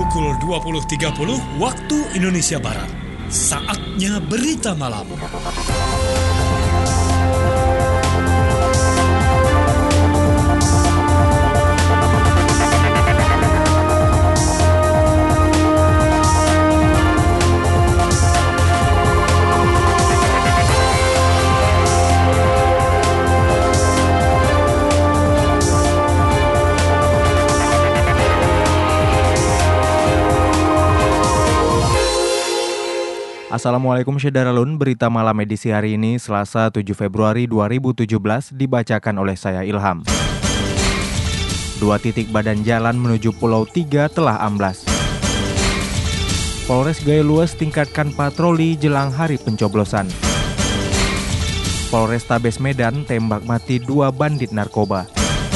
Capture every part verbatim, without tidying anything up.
pukul dua puluh tiga puluh waktu Indonesia Barat. Saatnya berita malam. Assalamualaikum Syederalun, berita malam edisi hari ini Selasa tujuh Februari dua ribu tujuh belas dibacakan oleh saya Ilham. Dua titik badan jalan menuju Pulau Tiga telah amblas. Polres Gayo Luas tingkatkan patroli jelang hari pencoblosan. Polrestabes Medan tembak mati dua bandit narkoba.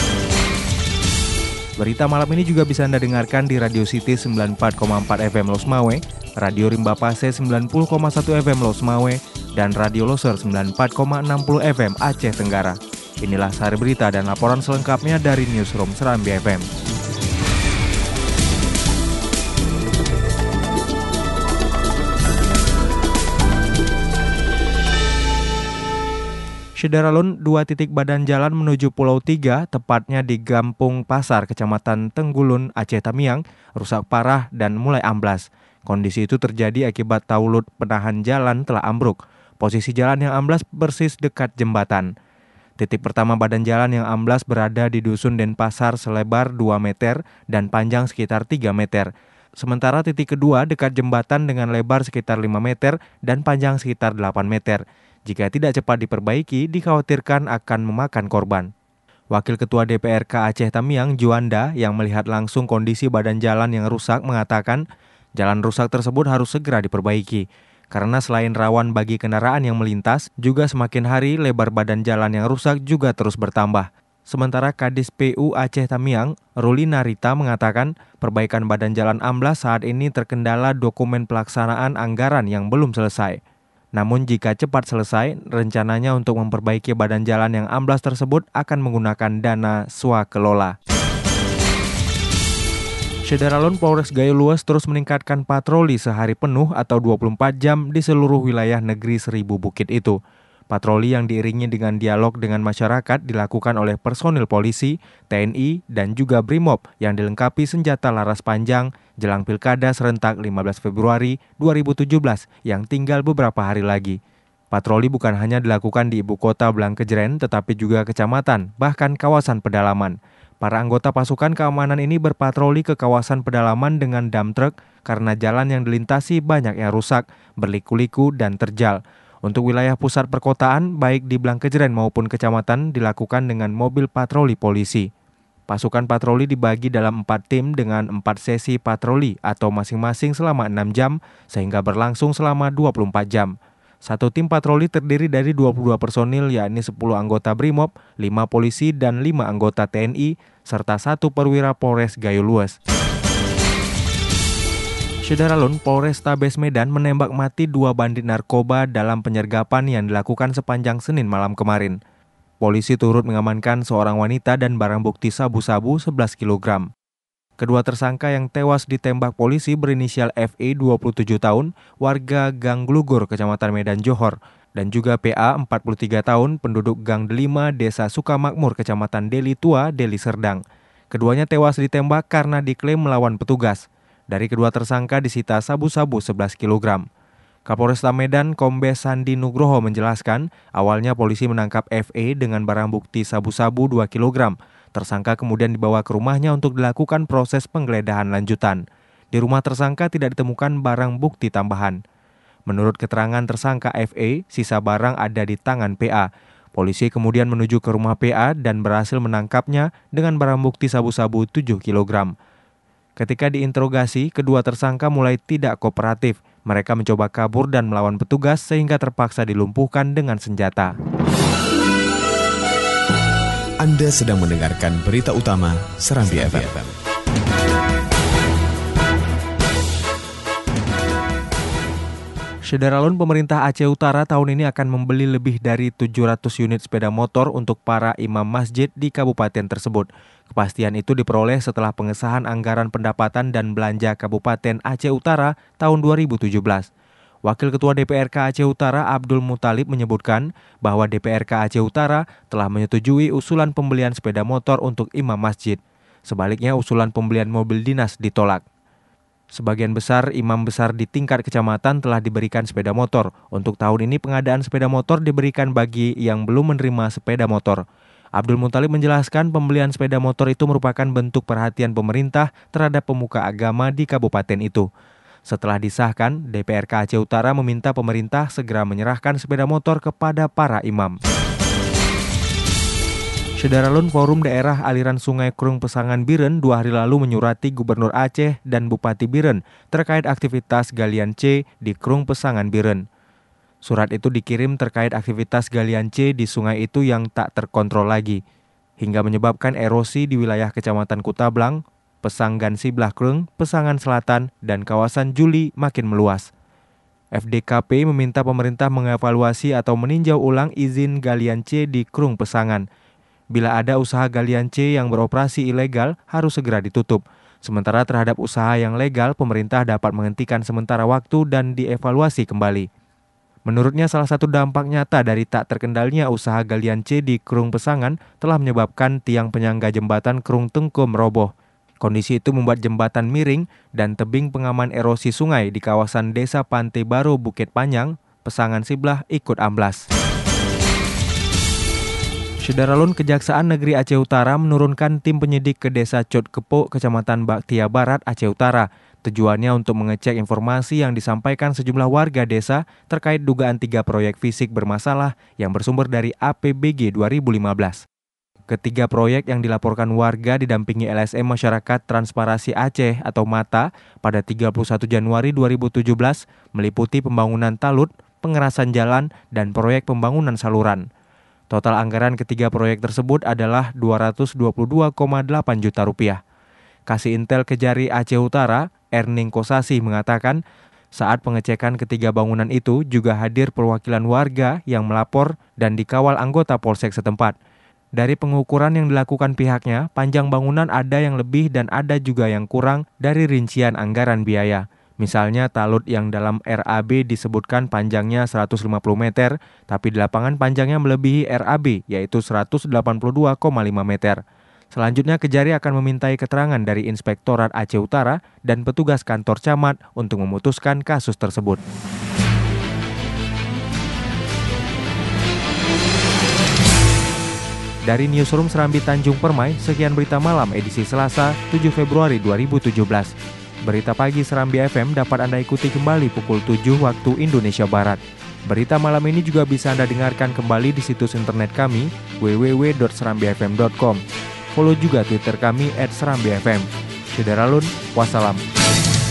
Berita malam ini juga bisa Anda dengarkan di Radio City sembilan puluh empat koma empat F M Losmawe, Radio Rimba Pase sembilan puluh koma satu F M Losmawe, dan Radio Loser sembilan puluh empat koma enam puluh F M Aceh Tenggara. Inilah sehari berita dan laporan selengkapnya dari Newsroom Serambi F M. Syederalun, dua titik badan jalan menuju Pulau Tiga, tepatnya di Gampung Pasar, Kecamatan Tenggulun, Aceh Tamiang, rusak parah dan mulai amblas. Kondisi itu terjadi akibat taulut penahan jalan telah ambruk. Posisi jalan yang amblas persis dekat jembatan. Titik pertama badan jalan yang amblas berada di Dusun Denpasar selebar dua meter dan panjang sekitar tiga meter. Sementara titik kedua dekat jembatan dengan lebar sekitar lima meter dan panjang sekitar delapan meter. Jika tidak cepat diperbaiki, dikhawatirkan akan memakan korban. Wakil Ketua D P R K Aceh Tamiang, Juanda, yang melihat langsung kondisi badan jalan yang rusak mengatakan, jalan rusak tersebut harus segera diperbaiki. Karena selain rawan bagi kendaraan yang melintas, juga semakin hari lebar badan jalan yang rusak juga terus bertambah. Sementara Kadis P U Aceh Tamiang, Rulina Rita mengatakan, perbaikan badan jalan amblas saat ini terkendala dokumen pelaksanaan anggaran yang belum selesai. Namun jika cepat selesai, rencananya untuk memperbaiki badan jalan yang amblas tersebut akan menggunakan dana swakelola. Syederalun, Polres Gayo Luas terus meningkatkan patroli sehari penuh atau dua puluh empat jam di seluruh wilayah negeri Seribu Bukit itu. Patroli yang diiringi dengan dialog dengan masyarakat dilakukan oleh personil polisi, T N I, dan juga Brimob yang dilengkapi senjata laras panjang jelang Pilkada serentak lima belas Februari dua ribu tujuh belas yang tinggal beberapa hari lagi. Patroli bukan hanya dilakukan di ibu kota Blangkejeren, tetapi juga kecamatan, bahkan kawasan pedalaman. Para anggota pasukan keamanan ini berpatroli ke kawasan pedalaman dengan dump truck karena jalan yang dilintasi banyak yang rusak, berliku-liku, dan terjal. Untuk wilayah pusat perkotaan, baik di Blangkejeren maupun kecamatan, dilakukan dengan mobil patroli polisi. Pasukan patroli dibagi dalam empat tim dengan empat sesi patroli atau masing-masing selama enam jam, sehingga berlangsung selama dua puluh empat jam. Satu tim patroli terdiri dari dua puluh dua personil, yakni sepuluh anggota Brimob, lima polisi, dan lima anggota T N I, serta satu perwira Polres Gayo Luas. Syederalun, Polrestabes Medan menembak mati dua bandit narkoba dalam penyergapan yang dilakukan sepanjang Senin malam kemarin. Polisi turut mengamankan seorang wanita dan barang bukti sabu-sabu sebelas kilogram. Kedua tersangka yang tewas ditembak polisi berinisial F E dua puluh tujuh tahun, warga Gang Glugur, Kecamatan Medan Johor, dan juga P A empat puluh tiga tahun, penduduk Gang Delima, Desa Sukamakmur, Kecamatan Deli Tua, Deli Serdang. Keduanya tewas ditembak karena diklaim melawan petugas. Dari kedua tersangka disita sabu-sabu sebelas kilogram. Kapolresta Medan Kombes Sandi Nugroho menjelaskan, awalnya polisi menangkap F E dengan barang bukti sabu-sabu dua kilogram. Tersangka kemudian dibawa ke rumahnya untuk dilakukan proses penggeledahan lanjutan. Di rumah tersangka tidak ditemukan barang bukti tambahan. Menurut keterangan tersangka F E, sisa barang ada di tangan P A. Polisi kemudian menuju ke rumah P A dan berhasil menangkapnya dengan barang bukti sabu-sabu tujuh kilogram. Ketika diinterogasi, kedua tersangka mulai tidak kooperatif. Mereka mencoba kabur dan melawan petugas sehingga terpaksa dilumpuhkan dengan senjata. Anda sedang mendengarkan berita utama Serambi F M. Syederalun, pemerintah Aceh Utara tahun ini akan membeli lebih dari tujuh ratus unit sepeda motor untuk para imam masjid di kabupaten tersebut. Kepastian itu diperoleh setelah pengesahan anggaran pendapatan dan belanja Kabupaten Aceh Utara tahun dua ribu tujuh belas. Wakil Ketua D P R K Aceh Utara Abdul Muthalib menyebutkan bahwa D P R K Aceh Utara telah menyetujui usulan pembelian sepeda motor untuk imam masjid. Sebaliknya, usulan pembelian mobil dinas ditolak. Sebagian besar imam besar di tingkat kecamatan telah diberikan sepeda motor. Untuk tahun ini pengadaan sepeda motor diberikan bagi yang belum menerima sepeda motor. Abdul Muthalib menjelaskan pembelian sepeda motor itu merupakan bentuk perhatian pemerintah terhadap pemuka agama di kabupaten itu. Setelah disahkan, D P R K Aceh Utara meminta pemerintah segera menyerahkan sepeda motor kepada para imam. Syederalun, Forum Daerah Aliran Sungai Krung Pesangan Biren dua hari lalu menyurati Gubernur Aceh dan Bupati Biren terkait aktivitas galian C di Krung Pesangan Biren. Surat itu dikirim terkait aktivitas galian C di sungai itu yang tak terkontrol lagi, hingga menyebabkan erosi di wilayah Kecamatan Kutablang, Pesanggan Siblah Krung, Pesangan Selatan, dan kawasan Juli makin meluas. F D K P meminta pemerintah mengevaluasi atau meninjau ulang izin galian C di Krung Pesangan. Bila ada usaha galian C yang beroperasi ilegal, harus segera ditutup. Sementara terhadap usaha yang legal, pemerintah dapat menghentikan sementara waktu dan dievaluasi kembali. Menurutnya, salah satu dampak nyata dari tak terkendalinya usaha galian C di Krung Pesangan telah menyebabkan tiang penyangga jembatan Krung Tengkum roboh. Kondisi itu membuat jembatan miring dan tebing pengaman erosi sungai di kawasan Desa Pantai Baru Bukit Panjang, Pesangan Siblah ikut amblas. Syederalun, Kejaksaan Negeri Aceh Utara menurunkan tim penyidik ke Desa Cot Kepo, Kecamatan Baktia Barat, Aceh Utara. Tujuannya untuk mengecek informasi yang disampaikan sejumlah warga desa terkait dugaan tiga proyek fisik bermasalah yang bersumber dari A P B G dua ribu lima belas. Ketiga proyek yang dilaporkan warga didampingi L S M Masyarakat Transparansi Aceh atau MATA pada tiga puluh satu Januari dua ribu tujuh belas meliputi pembangunan talut, pengerasan jalan, dan proyek pembangunan saluran. Total anggaran ketiga proyek tersebut adalah dua ratus dua puluh dua koma delapan juta rupiah. Kasih Intel Kejari Aceh Utara, Erning Kosasi, mengatakan saat pengecekan ketiga bangunan itu juga hadir perwakilan warga yang melapor dan dikawal anggota Polsek setempat. Dari pengukuran yang dilakukan pihaknya, panjang bangunan ada yang lebih dan ada juga yang kurang dari rincian anggaran biaya. Misalnya talut yang dalam R A B disebutkan panjangnya seratus lima puluh meter, tapi di lapangan panjangnya melebihi R A B, yaitu seratus delapan puluh dua koma lima meter. Selanjutnya, Kejari akan memintai keterangan dari Inspektorat Aceh Utara dan petugas kantor camat untuk memutuskan kasus tersebut. Dari Newsroom Serambi Tanjung Permai, sekian berita malam edisi Selasa tujuh Februari dua ribu tujuh belas. Berita pagi Serambi F M dapat Anda ikuti kembali pukul tujuh waktu Indonesia Barat. Berita malam ini juga bisa Anda dengarkan kembali di situs internet kami w w w dot serambi f m dot com. Follow juga Twitter kami at serambi f m. Syederalun, wassalam.